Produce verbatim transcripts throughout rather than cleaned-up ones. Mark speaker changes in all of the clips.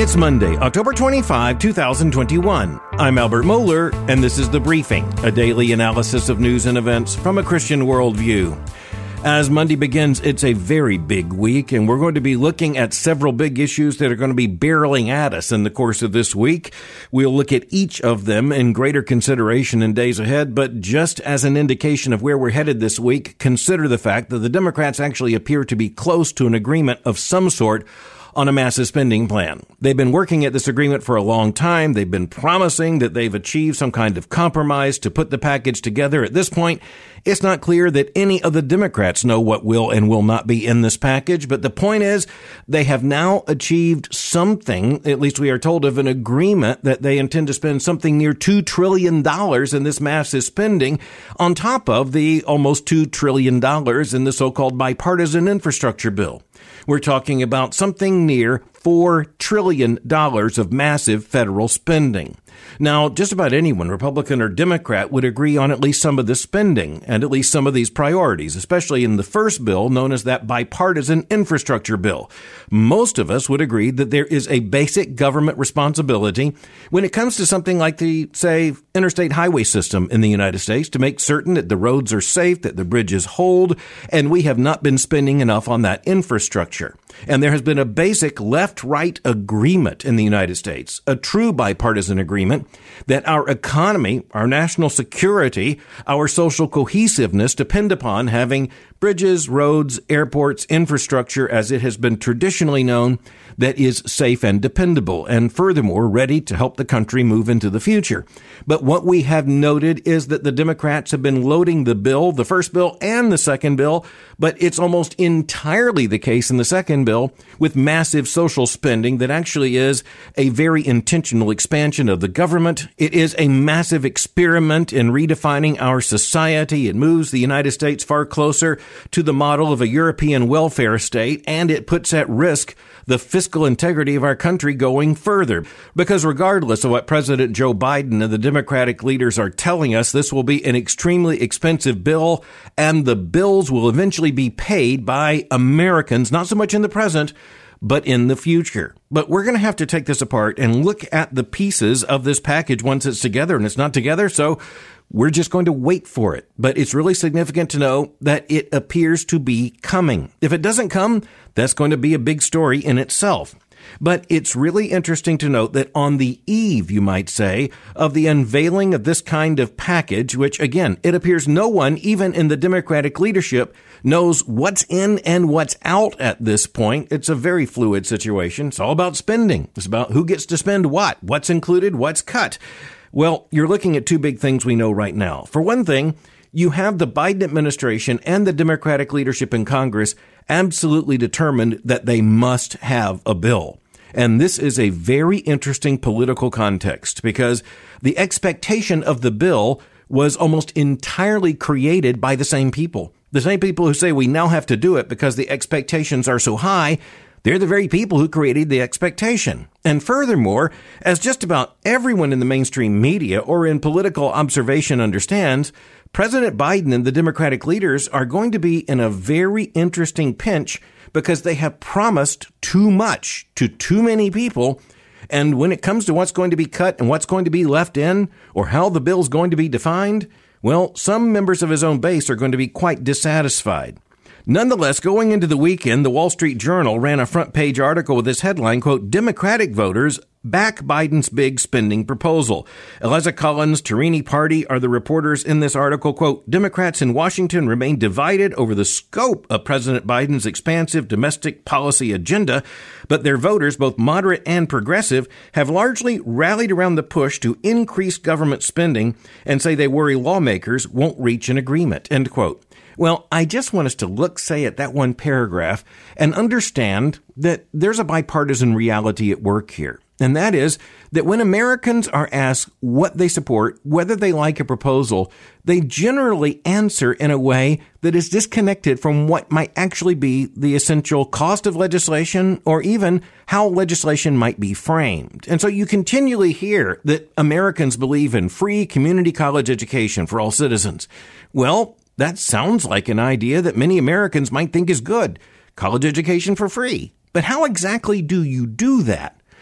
Speaker 1: It's Monday, October twenty-fifth, twenty twenty-one. I'm Albert Mohler, and this is The Briefing, a daily analysis of news and events from a Christian worldview. As Monday begins, it's a very big week, and we're going to be looking at several big issues that are going to be barreling at us in the course of this week. We'll look at each of them in greater consideration in days ahead, but just as an indication of where we're headed this week, consider the fact that the Democrats actually appear to be close to an agreement of some sort on a massive spending plan. They've been working at this agreement for a long time. They've been promising that they've achieved some kind of compromise to put the package together. At this point, it's not clear that any of the Democrats know what will and will not be in this package, but the point is they have now achieved something, at least we are told, of an agreement that they intend to spend something near two trillion dollars in this massive spending on top of the almost two trillion dollars in the so-called bipartisan infrastructure bill. We're talking about something near four trillion dollars of massive federal spending. Now, just about anyone, Republican or Democrat, would agree on at least some of this spending and at least some of these priorities, especially in the first bill known as that bipartisan infrastructure bill. Most of us would agree that there is a basic government responsibility when it comes to something like the, say, interstate highway system in the United States to make certain that the roads are safe, that the bridges hold, and we have not been spending enough on that infrastructure. And there has been a basic left-right agreement in the United States, a true bipartisan agreement, that our economy, our national security, our social cohesiveness depend upon having bridges, roads, airports, infrastructure, as it has been traditionally known, that is safe and dependable, and furthermore, ready to help the country move into the future. But what we have noted is that the Democrats have been loading the bill, the first bill and the second bill, but it's almost entirely the case in the second bill with massive social spending that actually is a very intentional expansion of the government. It is a massive experiment in redefining our society. It moves the United States far closer to the model of a European welfare state, and it puts at risk the fiscal integrity of our country going further. Because regardless of what President Joe Biden and the Democratic leaders are telling us, this will be an extremely expensive bill, and the bills will eventually be paid by Americans, not so much in the present, but in the future. But we're going to have to take this apart and look at the pieces of this package once it's together, and it's not together, so we're just going to wait for it. But it's really significant to know that it appears to be coming. If it doesn't come, that's going to be a big story in itself. But it's really interesting to note that on the eve, you might say, of the unveiling of this kind of package, which, again, it appears no one, even in the Democratic leadership, knows what's in and what's out at this point. It's a very fluid situation. It's all about spending. It's about who gets to spend what, what's included, what's cut. Well, you're looking at two big things we know right now. For one thing, you have the Biden administration and the Democratic leadership in Congress absolutely determined that they must have a bill. And this is a very interesting political context because the expectation of the bill was almost entirely created by the same people. The same people who say we now have to do it because the expectations are so high. They're the very people who created the expectation. And furthermore, as just about everyone in the mainstream media or in political observation understands, President Biden and the Democratic leaders are going to be in a very interesting pinch because they have promised too much to too many people. And when it comes to what's going to be cut and what's going to be left in, or how the bill's going to be defined, well, some members of his own base are going to be quite dissatisfied. Nonetheless, going into the weekend, the Wall Street Journal ran a front-page article with this headline, quote, Democratic voters back Biden's big spending proposal. Eliza Collins, Tarini Party are the reporters in this article, quote, Democrats in Washington remain divided over the scope of President Biden's expansive domestic policy agenda, but their voters, both moderate and progressive, have largely rallied around the push to increase government spending and say they worry lawmakers won't reach an agreement, end quote. Well, I just want us to look, say, at that one paragraph and understand that there's a bipartisan reality at work here. And that is that when Americans are asked what they support, whether they like a proposal, they generally answer in a way that is disconnected from what might actually be the essential cost of legislation or even how legislation might be framed. And so you continually hear that Americans believe in free community college education for all citizens. Well, that sounds like an idea that many Americans might think is good. College education for free. But how exactly do you do that?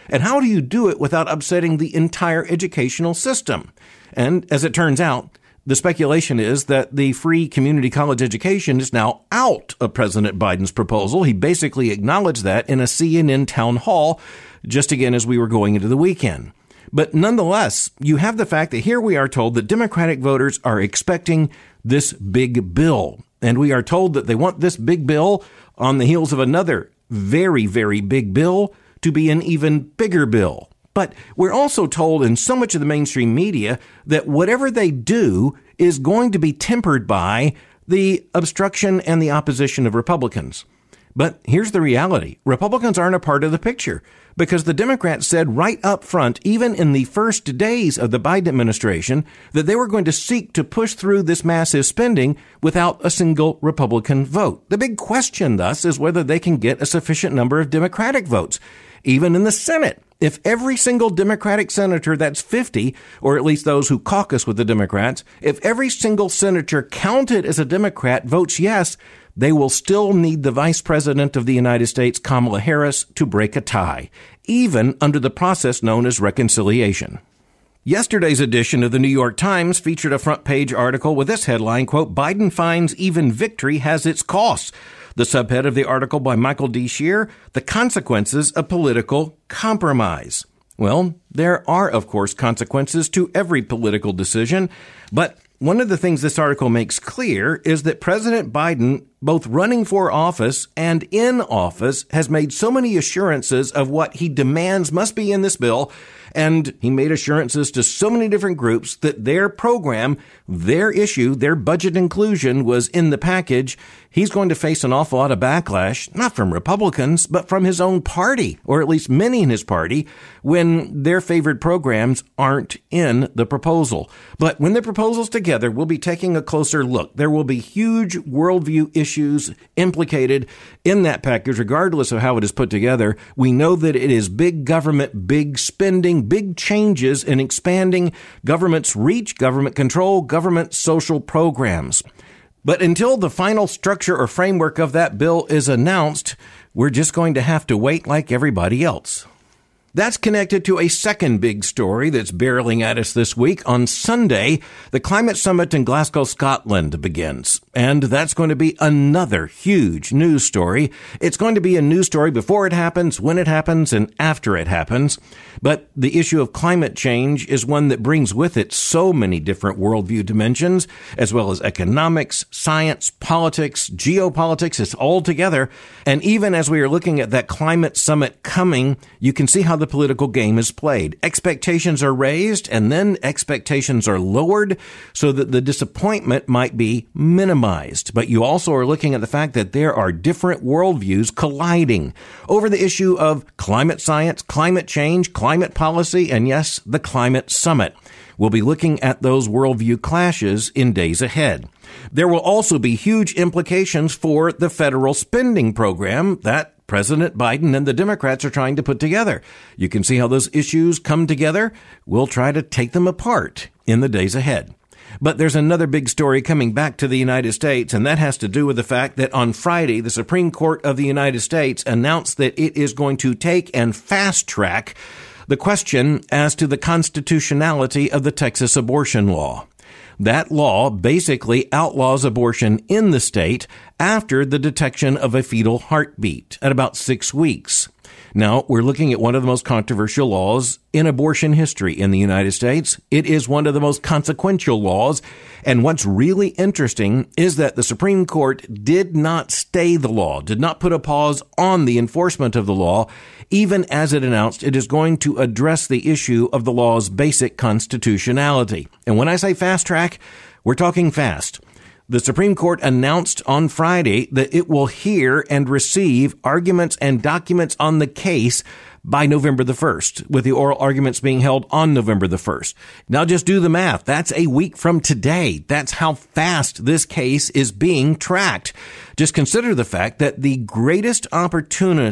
Speaker 1: And how do you do it without upsetting the entire educational system? And as it turns out, the speculation is that the free community college education is now out of President Biden's proposal. He basically acknowledged that in a C N N town hall just again as we were going into the weekend. But nonetheless, you have the fact that here we are told that Democratic voters are expecting this big bill. And we are told that they want this big bill on the heels of another very, very big bill to be an even bigger bill. But we're also told in so much of the mainstream media that whatever they do is going to be tempered by the obstruction and the opposition of Republicans. But here's the reality. Republicans aren't a part of the picture because the Democrats said right up front, even in the first days of the Biden administration, that they were going to seek to push through this massive spending without a single Republican vote. The big question, thus, is whether they can get a sufficient number of Democratic votes, even in the Senate. If every single Democratic senator, that's fifty, or at least those who caucus with the Democrats, if every single senator counted as a Democrat votes yes, they will still need the Vice President of the United States, Kamala Harris, to break a tie, even under the process known as reconciliation. Yesterday's edition of the New York Times featured a front-page article with this headline, quote, Biden finds even victory has its costs. The subhead of the article by Michael D. Shear, The Consequences of Political Compromise. Well, there are, of course, consequences to every political decision, but one of the things this article makes clear is that President Biden, both running for office and in office, has made so many assurances of what he demands must be in this bill, and he made assurances to so many different groups that their program, their issue, their budget inclusion was in the package. He's going to face an awful lot of backlash, not from Republicans, but from his own party, or at least many in his party, when their favored programs aren't in the proposal. But when the proposal's together, we'll be taking a closer look. There will be huge worldview issues implicated in that package, regardless of how it is put together. We know that it is big government, big spending, big changes in expanding government's reach, government control, government social programs. But until the final structure or framework of that bill is announced, we're just going to have to wait like everybody else. That's connected to a second big story that's barreling at us this week. On Sunday, the climate summit in Glasgow, Scotland begins. And that's going to be another huge news story. It's going to be a news story before it happens, when it happens, and after it happens. But the issue of climate change is one that brings with it so many different worldview dimensions, as well as economics, science, politics, geopolitics. It's all together. And even as we are looking at that climate summit coming, you can see how the political game is played. Expectations are raised and then expectations are lowered so that the disappointment might be minimized. But you also are looking at the fact that there are different worldviews colliding over the issue of climate science, climate change, climate policy, and yes, the climate summit. We'll be looking at those worldview clashes in days ahead. There will also be huge implications for the federal spending program that President Biden and the Democrats are trying to put together. You can see how those issues come together. We'll try to take them apart in the days ahead. But there's another big story coming back to the United States, and that has to do with the fact that on Friday, the Supreme Court of the United States announced that it is going to take and fast track the question as to the constitutionality of the Texas abortion law. That law basically outlaws abortion in the state after the detection of a fetal heartbeat at about six weeks. Now, we're looking at one of the most controversial laws in abortion history in the United States. It is one of the most consequential laws. And what's really interesting is that the Supreme Court did not stay the law, did not put a pause on the enforcement of the law, even as it announced it is going to address the issue of the law's basic constitutionality. And when I say fast track, we're talking fast. The Supreme Court announced on Friday that it will hear and receive arguments and documents on the case by November the first, with the oral arguments being held on November the first. Now just do the math. That's a week from today. That's how fast this case is being tracked. Just consider the fact that the greatest opportunity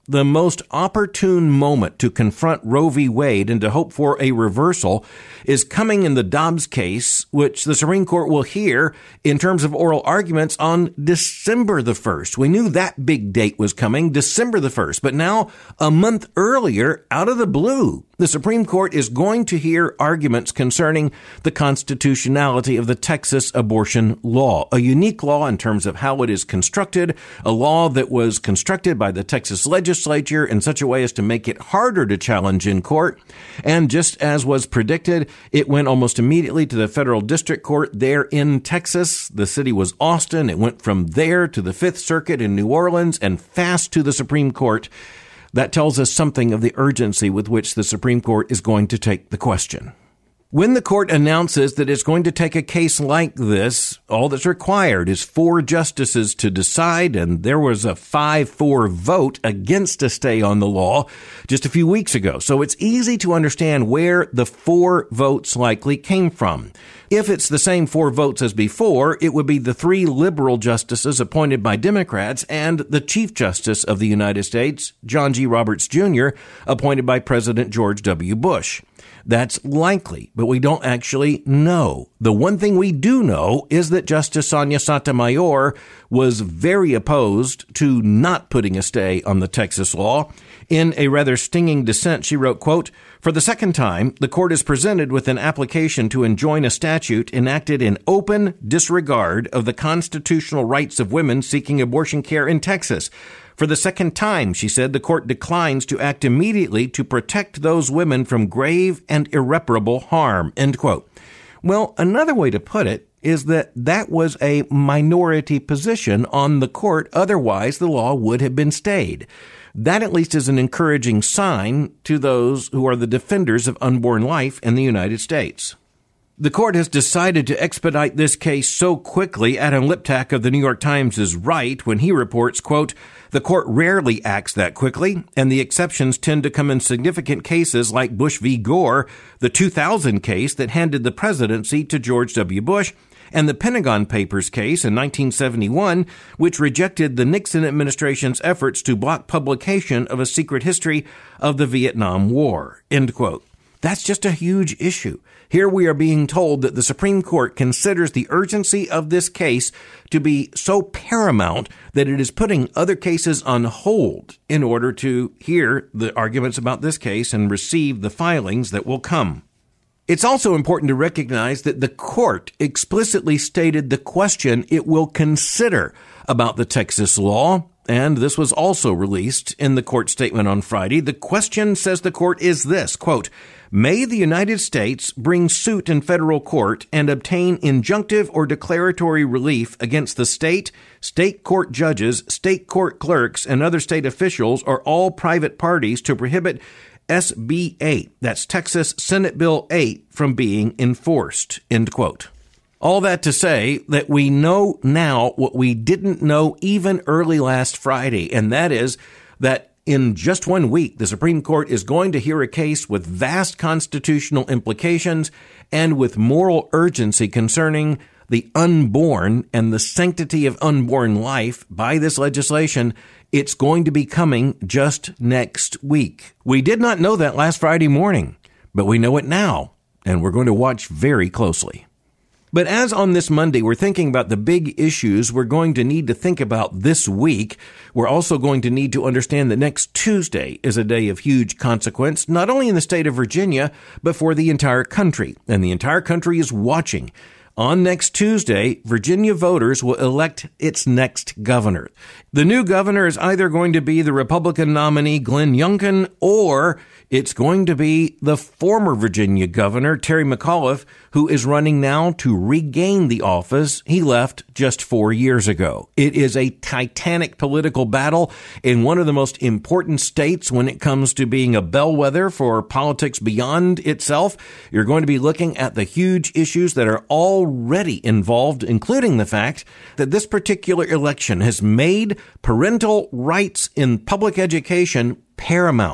Speaker 1: the most opportune moment to confront Roe v. Wade and to hope for a reversal is coming in the Dobbs case, which the Supreme Court will hear in terms of oral arguments on December the first. We knew that big date was coming, December the first, but now a month earlier, out of the blue, the Supreme Court is going to hear arguments concerning the constitutionality of the Texas abortion law, a unique law in terms of how it is constructed, a law that was constructed by the Texas legislature in such a way as to make it harder to challenge in court. And just as was predicted, it went almost immediately to the federal district court there in Texas. The city was Austin. It went from there to the Fifth Circuit in New Orleans and fast to the Supreme Court. That tells us something of the urgency with which the Supreme Court is going to take the question. When the court announces that it's going to take a case like this, all that's required is four justices to decide, and there was a five four vote against a stay on the law just a few weeks ago. So it's easy to understand where the four votes likely came from. If it's the same four votes as before, it would be the three liberal justices appointed by Democrats and the Chief Justice of the United States, John G. Roberts Junior, appointed by President George W. Bush. That's likely, but we don't actually know. The one thing we do know is that Justice Sonia Sotomayor was very opposed to not putting a stay on the Texas law. In a rather stinging dissent, she wrote, quote, "For the second time, the court is presented with an application to enjoin a statute enacted in open disregard of the constitutional rights of women seeking abortion care in Texas. For the second time," she said, "the court declines to act immediately to protect those women from grave and irreparable harm," end quote. Well, another way to put it is that that was a minority position on the court. Otherwise, the law would have been stayed. That at least is an encouraging sign to those who are the defenders of unborn life in the United States. The court has decided to expedite this case so quickly, Adam Liptak of the New York Times is right when he reports, quote, "The court rarely acts that quickly, and the exceptions tend to come in significant cases like Bush v. Gore, the two thousand case that handed the presidency to George W. Bush, and the Pentagon Papers case in nineteen seventy-one, which rejected the Nixon administration's efforts to block publication of a secret history of the Vietnam War," end quote. That's just a huge issue. Here we are being told that the Supreme Court considers the urgency of this case to be so paramount that it is putting other cases on hold in order to hear the arguments about this case and receive the filings that will come. It's also important to recognize that the court explicitly stated the question it will consider about the Texas law, and this was also released in the court statement on Friday. The question, says the court, is this, quote, "May the United States bring suit in federal court and obtain injunctive or declaratory relief against the state, state court judges, state court clerks, and other state officials or all private parties to prohibit S B eight, that's Texas Senate Bill eight, from being enforced," end quote. All that to say that we know now what we didn't know even early last Friday, and that is that in just one week, the Supreme Court is going to hear a case with vast constitutional implications and with moral urgency concerning the unborn and the sanctity of unborn life by this legislation. It's going to be coming just next week. We did not know that last Friday morning, but we know it now, and we're going to watch very closely. But as on this Monday, we're thinking about the big issues we're going to need to think about this week, we're also going to need to understand that next Tuesday is a day of huge consequence, not only in the state of Virginia, but for the entire country. And the entire country is watching. On next Tuesday, Virginia voters will elect its next governor. The new governor is either going to be the Republican nominee Glenn Youngkin, or it's going to be the former Virginia governor, Terry McAuliffe, who is running now to regain the office he left just four years ago. It is a titanic political battle in one of the most important states when it comes to being a bellwether for politics beyond itself. You're going to be looking at the huge issues that are already involved, including the fact that this particular election has made parental rights in public education paramount.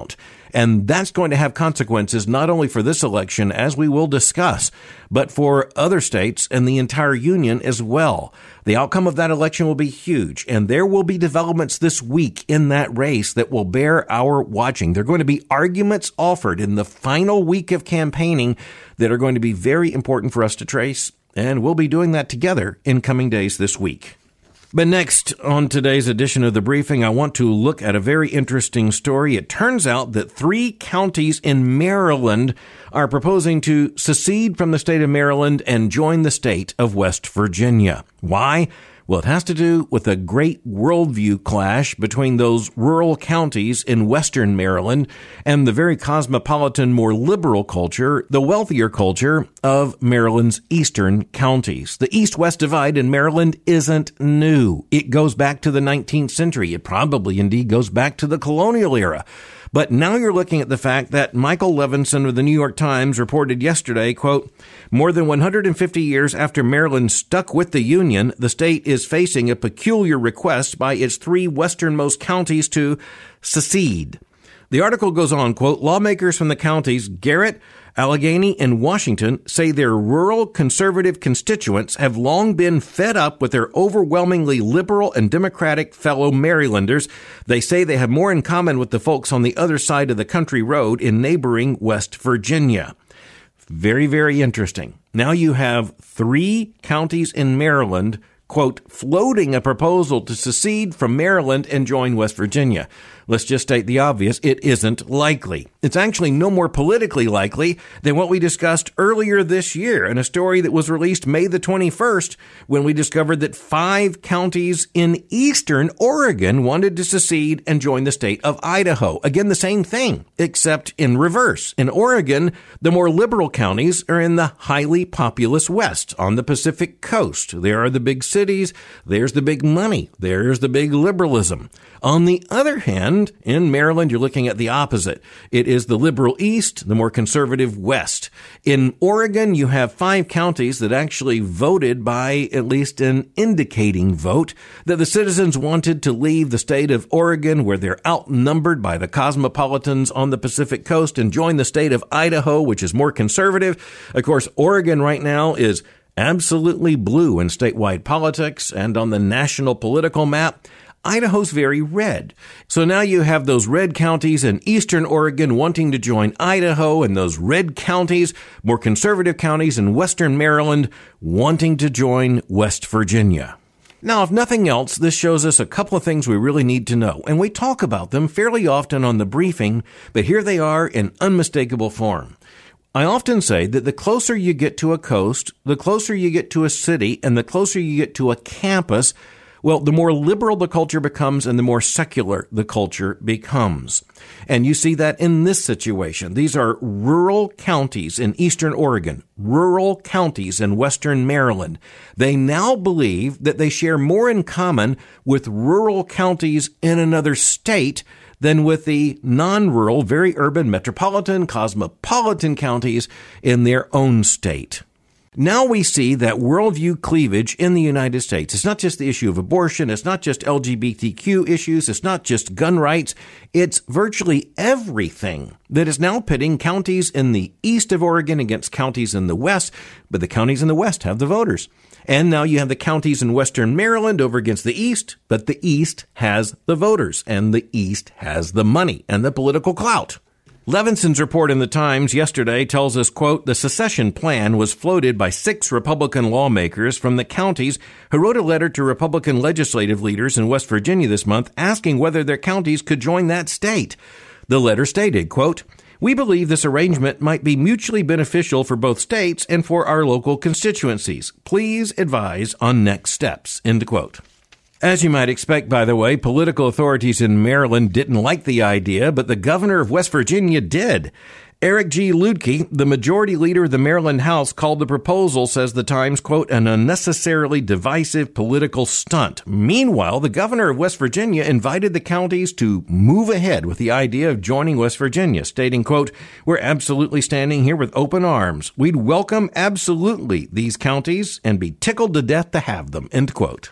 Speaker 1: And that's going to have consequences not only for this election, as we will discuss, but for other states and the entire union as well. The outcome of that election will be huge, and there will be developments this week in that race that will bear our watching. There are going to be arguments offered in the final week of campaigning that are going to be very important for us to trace, and we'll be doing that together in coming days this week. But next, on today's edition of The Briefing, I want to look at a very interesting story. It turns out that three counties in Maryland are proposing to secede from the state of Maryland and join the state of West Virginia. Why? Well, it has to do with a great worldview clash between those rural counties in western Maryland and the very cosmopolitan, more liberal culture, the wealthier culture of Maryland's eastern counties. The east-west divide in Maryland isn't new. It goes back to the nineteenth century. It probably indeed goes back to the colonial era. But now you're looking at the fact that Michael Levinson of the New York Times reported yesterday, quote, more than one hundred fifty years after Maryland stuck with the Union, the state is facing a peculiar request by its three westernmost counties to secede. The article goes on, quote, lawmakers from the counties Garrett, Allegheny, and Washington say their rural conservative constituents have long been fed up with their overwhelmingly liberal and democratic fellow Marylanders. They say they have more in common with the folks on the other side of the country road in neighboring West Virginia. Very, very interesting. Now you have three counties in Maryland, quote, floating a proposal to secede from Maryland and join West Virginia. Let's just state the obvious. It isn't likely. It's actually no more politically likely than what we discussed earlier this year in a story that was released May the twenty-first, when we discovered that five counties in eastern Oregon wanted to secede and join the state of Idaho. Again, the same thing, except in reverse. In Oregon, the more liberal counties are in the highly populous west on the Pacific coast. There are the big cities. There's the big money. There's the big liberalism. On the other hand, in Maryland, you're looking at the opposite. It is the liberal east, the more conservative west. In Oregon, you have five counties that actually voted by at least an indicating vote that the citizens wanted to leave the state of Oregon, where they're outnumbered by the cosmopolitans on the Pacific coast, and join the state of Idaho, which is more conservative. Of course, Oregon right now is absolutely blue in statewide politics and on the national political map. Idaho's very red. So now you have those red counties in eastern Oregon wanting to join Idaho, and those red counties, more conservative counties in western Maryland, wanting to join West Virginia. Now, if nothing else, this shows us a couple of things we really need to know, and we talk about them fairly often on The Briefing, but here they are in unmistakable form. I often say that the closer you get to a coast, the closer you get to a city, and the closer you get to a campus, well, the more liberal the culture becomes and the more secular the culture becomes. And you see that in this situation. These are rural counties in eastern Oregon, rural counties in western Maryland. They now believe that they share more in common with rural counties in another state than with the non-rural, very urban, metropolitan, cosmopolitan counties in their own state. Now we see that worldview cleavage in the United States. It's not just the issue of abortion. It's not just L G B T Q issues. It's not just gun rights. It's virtually everything that is now pitting counties in the east of Oregon against counties in the west. But the counties in the west have the voters. And now you have the counties in western Maryland over against the east. But the east has the voters, and the east has the money and the political clout. Levinson's report in the Times yesterday tells us, quote, the secession plan was floated by six Republican lawmakers from the counties who wrote a letter to Republican legislative leaders in West Virginia this month asking whether their counties could join that state. The letter stated, quote, we believe this arrangement might be mutually beneficial for both states and for our local constituencies. Please advise on next steps, end quote. As you might expect, by the way, political authorities in Maryland didn't like the idea, but the governor of West Virginia did. Eric G. Luedtke, the majority leader of the Maryland House, called the proposal, says the Times, quote, an unnecessarily divisive political stunt. Meanwhile, the governor of West Virginia invited the counties to move ahead with the idea of joining West Virginia, stating, quote, we're absolutely standing here with open arms. We'd welcome absolutely these counties and be tickled to death to have them, end quote.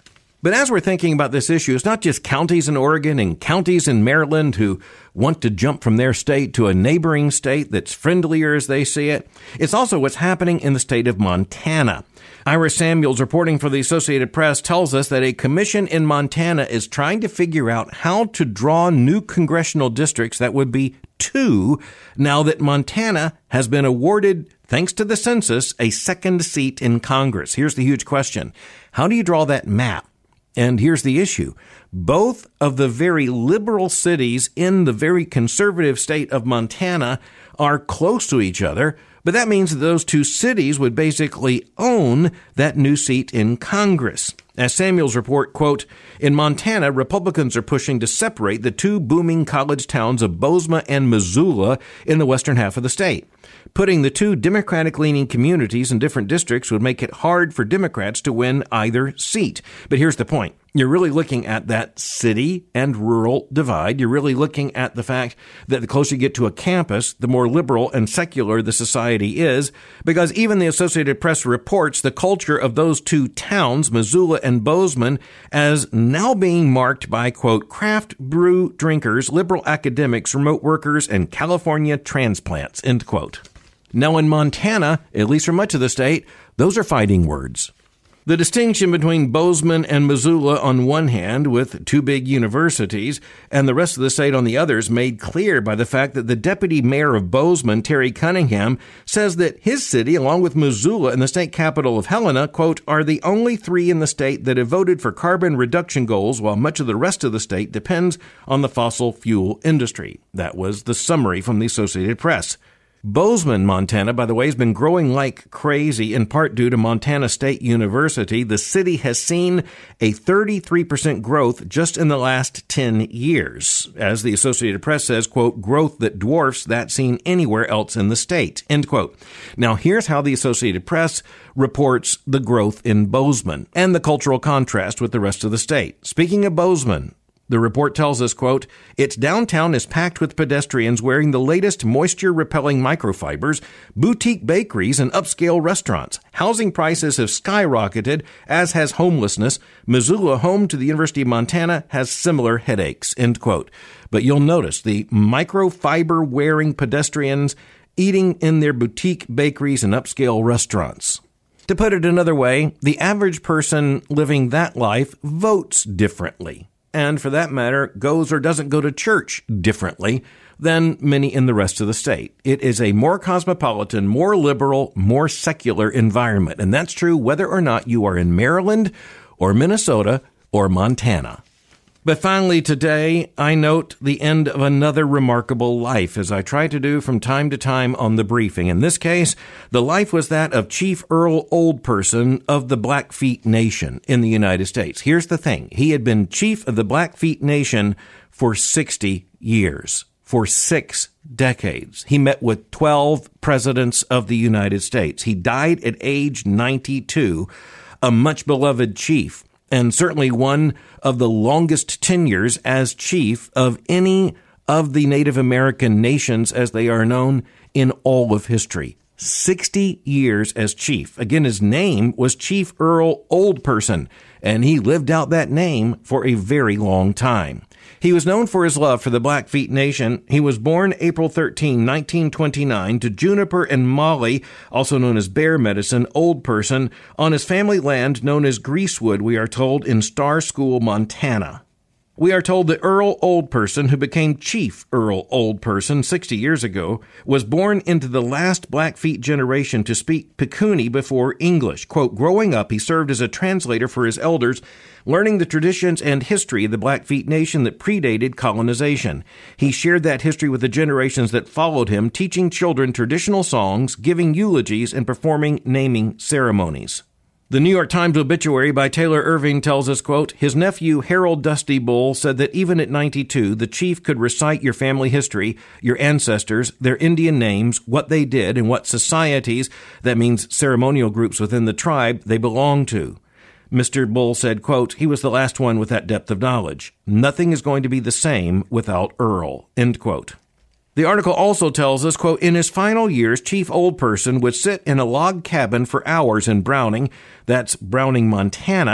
Speaker 1: But as we're thinking about this issue, it's not just counties in Oregon and counties in Maryland who want to jump from their state to a neighboring state that's friendlier as they see it. It's also what's happening in the state of Montana. Ira Samuels, reporting for the Associated Press, tells us that a commission in Montana is trying to figure out how to draw new congressional districts that would be two now that Montana has been awarded, thanks to the census, a second seat in Congress. Here's the huge question. How do you draw that map? And here's the issue. Both of the very liberal cities in the very conservative state of Montana are close to each other, but that means that those two cities would basically own that new seat in Congress. As Samuels report, quote, in Montana, Republicans are pushing to separate the two booming college towns of Bozeman and Missoula in the western half of the state. Putting the two Democratic-leaning communities in different districts would make it hard for Democrats to win either seat. But here's the point. You're really looking at that city and rural divide. You're really looking at the fact that the closer you get to a campus, the more liberal and secular the society is, because even the Associated Press reports the culture of those two towns, Missoula and Bozeman, as now being marked by, quote, craft brew drinkers, liberal academics, remote workers, and California transplants, end quote. Now in Montana, at least for much of the state, those are fighting words. The distinction between Bozeman and Missoula on one hand, with two big universities, and the rest of the state on the other, is made clear by the fact that the deputy mayor of Bozeman, Terry Cunningham, says that his city, along with Missoula and the state capital of Helena, quote, are the only three in the state that have voted for carbon reduction goals, while much of the rest of the state depends on the fossil fuel industry. That was the summary from the Associated Press. Bozeman, Montana, by the way, has been growing like crazy, in part due to Montana State University. The city has seen a thirty-three percent growth just in the last ten years. As the Associated Press says, quote, growth that dwarfs that seen anywhere else in the state, end quote. Now, here's how the Associated Press reports the growth in Bozeman and the cultural contrast with the rest of the state. Speaking of Bozeman, the report tells us, quote, its downtown is packed with pedestrians wearing the latest moisture-repelling microfibers, boutique bakeries, and upscale restaurants. Housing prices have skyrocketed, as has homelessness. Missoula, home to the University of Montana, has similar headaches, end quote. But you'll notice the microfiber-wearing pedestrians eating in their boutique bakeries and upscale restaurants. To put it another way, the average person living that life votes differently, and for that matter, goes or doesn't go to church differently than many in the rest of the state. It is a more cosmopolitan, more liberal, more secular environment, and that's true whether or not you are in Maryland or Minnesota or Montana. But finally today, I note the end of another remarkable life, as I try to do from time to time on the briefing. In this case, the life was that of Chief Earl Oldperson of the Blackfeet Nation in the United States. Here's the thing. He had been chief of the Blackfeet Nation for sixty years, for six decades. He met with twelve presidents of the United States. He died at age ninety-two, a much beloved chief, and certainly one of the longest tenures as chief of any of the Native American nations as they are known in all of history. sixty years as chief. Again, his name was Chief Earl Oldperson, and he lived out that name for a very long time. He was known for his love for the Blackfeet Nation. He was born April thirteenth, nineteen twenty-nine, to Juniper and Molly, also known as Bear Medicine, Oldperson, on his family land known as Greasewood, we are told, in Star School, Montana. We are told that Earl Oldperson, who became Chief Earl Oldperson sixty years ago, was born into the last Blackfeet generation to speak Pikuni before English. Quote, growing up, he served as a translator for his elders, learning the traditions and history of the Blackfeet Nation that predated colonization. He shared that history with the generations that followed him, teaching children traditional songs, giving eulogies, and performing naming ceremonies. The New York Times obituary by Taylor Irving tells us, quote, his nephew Harold Dusty Bull said that even at ninety-two, the chief could recite your family history, your ancestors, their Indian names, what they did, and what societies, that means ceremonial groups within the tribe, they belonged to. Mister Bull said, quote, he was the last one with that depth of knowledge. Nothing is going to be the same without Earl, end quote. The article also tells us, quote, in his final years, Chief Oldperson would sit in a log cabin for hours in Browning, that's Browning, Montana,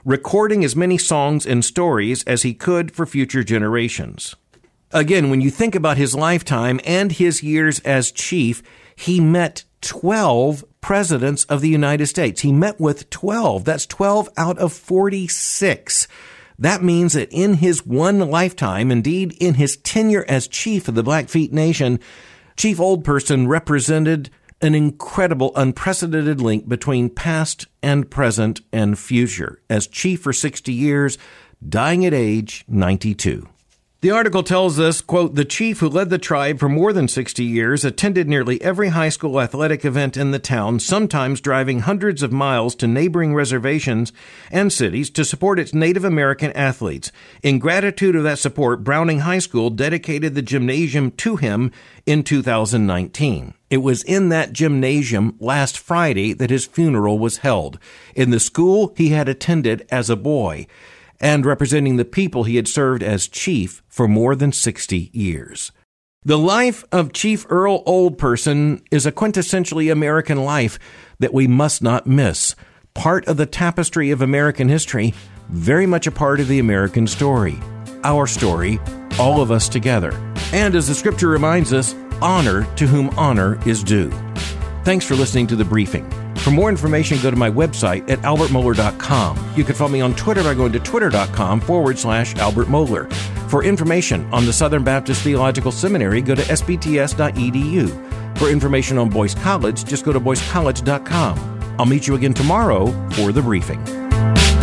Speaker 1: recording as many songs and stories as he could for future generations. Again, when you think about his lifetime and his years as chief, he met twelve presidents of the United States. He met with twelve. That's twelve out of forty-six. That means that in his one lifetime, indeed in his tenure as chief of the Blackfeet Nation, Chief Old Person represented an incredible, unprecedented link between past and present and future, as chief for sixty years, dying at age ninety-two. The article tells us, quote, the chief who led the tribe for more than sixty years attended nearly every high school athletic event in the town, sometimes driving hundreds of miles to neighboring reservations and cities to support its Native American athletes. In gratitude of that support, Browning High School dedicated the gymnasium to him in two thousand nineteen. It was in that gymnasium last Friday that his funeral was held, in the school he had attended as a boy, and representing the people he had served as chief for more than sixty years. The life of Chief Earl Old Person is a quintessentially American life that we must not miss. Part of the tapestry of American history, very much a part of the American story. Our story, all of us together. And as the scripture reminds us, honor to whom honor is due. Thanks for listening to The Briefing. For more information, go to my website at albert mohler dot com. You can follow me on Twitter by going to twitter.com forward slash Albert Mohler. For information on the Southern Baptist Theological Seminary, go to s b t s dot e d u. For information on Boyce College, just go to boyce college dot com. I'll meet you again tomorrow for The Briefing.